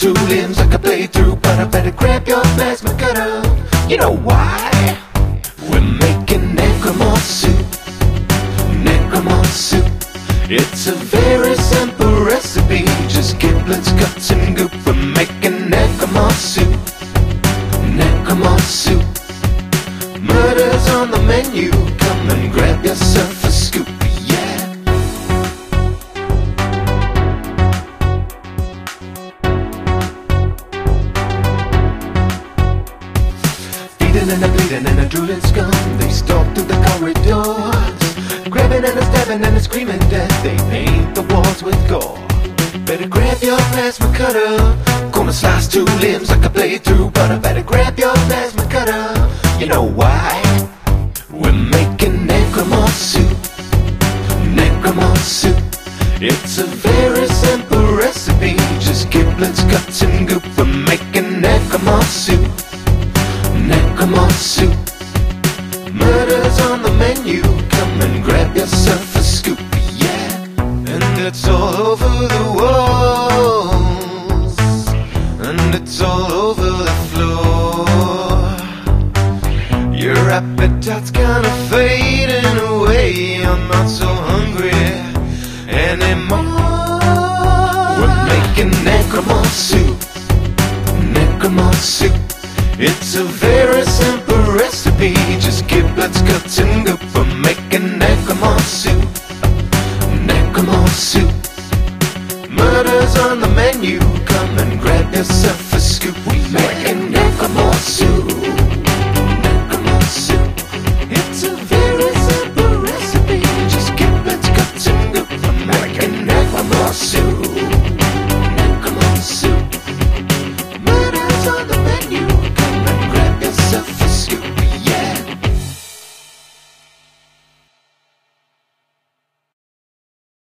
two limbs I could play through, but I better grab your plasma cutter. You know why? We're making necromorph soup. Necromorph soup. It's a very simple recipe. Just giblets, guts, and goop. We're making necromorph soup. Necromorph soup. Murder's on the menu. Come and grab yourself a scoop. Yeah. Feeding and a bleeding and a druid's gone. They stalk through the corridors, grabbing and a stabbing and a screaming death. They paint the walls with gore. Better grab your plasma cutter. Gonna slice two limbs I could play through, but I better grab your plasma cutter. You know why? We're making necromorph soup. Necromorph soup. It's a very simple recipe. Just giblets, guts, and goop. We're making necromorph soup. Necromorph soup. Murder's on the menu. Come and grab yourself a scoop. Yeah. And it's all over the walls, and it's all over the floor. Your appetite's kinda fading away. I'm not so hungry anymore. We're making necromorph soup. Necromorph soup. It's a very simple recipe. Just giblets, guts, and goop. We're making necromorph soup. Necromorph soup. Murder's on the menu. Come and grab yourself